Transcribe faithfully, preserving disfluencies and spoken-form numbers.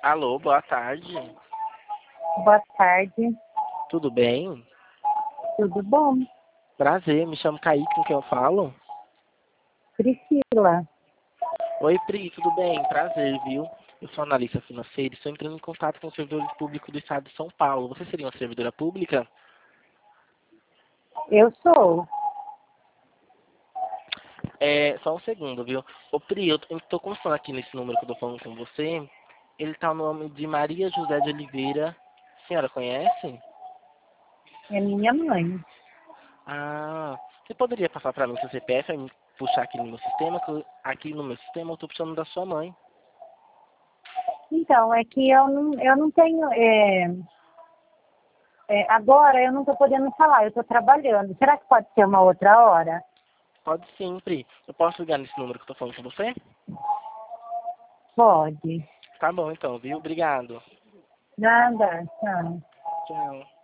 Alô, boa tarde. Boa tarde, Tudo bem? tudo bom? Prazer, me chamo Kaique, com quem eu falo? Priscila, Oi, Pri, tudo bem? Prazer, viu? Eu sou analista financeiro e estou entrando em contato com o servidor público do estado de São Paulo. Você seria uma servidora pública? eu sou. É, só um segundo, viu? Ô, Pri, eu estou constando aqui nesse número que eu tô falando com você. Ele tá no nome de Maria José de Oliveira. A senhora conhece? É minha mãe. Ah, você poderia passar para mim seu C P F e me puxar aqui no meu sistema? Que eu- aqui no meu sistema eu estou puxando da sua mãe. Então, é que eu não, eu não tenho. é, é, agora eu não estou podendo falar, eu estou trabalhando. Será que pode ser uma outra hora? Pode sim, Pri. Eu posso ligar nesse número que eu tô falando com você? Pode. Tá bom então, viu? Obrigado. Nada, tchau. Tchau.